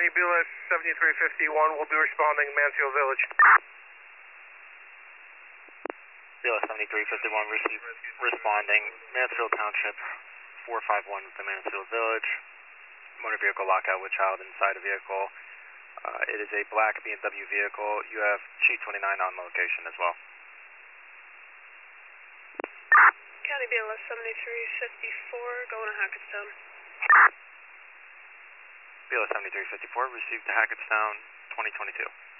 County BLS 7351 will be responding Mansfield Village. BLS 7351 responding Mansfield Township 451 with the Mansfield Village. Motor vehicle lockout with child inside the vehicle. It is a black BMW vehicle. You have Chief 29 on location as well. County BLS 7354 going to Hackettstown. BLS 7354 received to Hackettstown 2022.